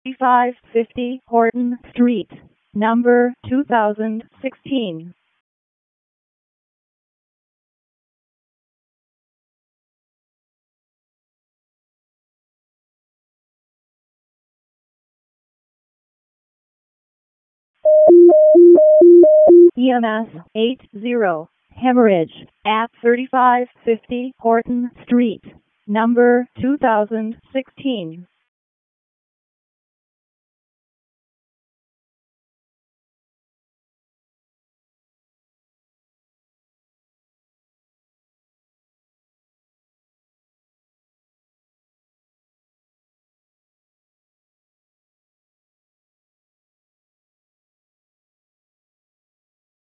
3550 Horton Street, number 2016. EMS 80 hemorrhage at 3550 Horton Street, number 2016.